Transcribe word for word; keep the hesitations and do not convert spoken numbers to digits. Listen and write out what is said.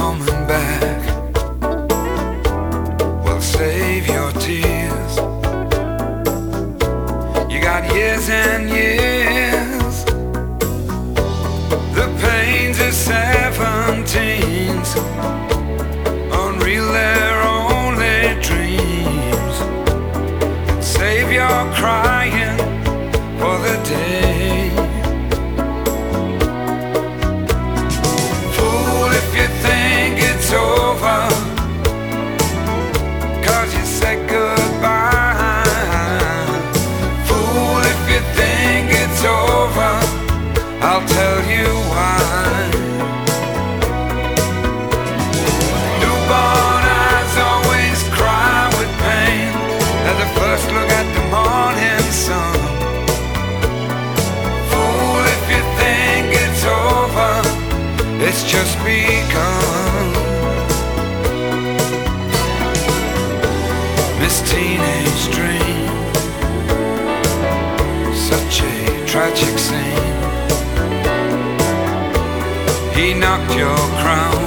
coming back. Well, save your tears. You got years and years. The pains of seventeens, unreal, they're only dreams. Save your crying for the day. Fool if you think it's over, 'cause you said goodbye. Fool if you think it's over, I'll tell you why. Newborn eyes always cry with pain at the first look at the morning sun. Fool if you think it's over, it's just begun. Miss Teenage Dream, such a tragic scene. He knocked your crown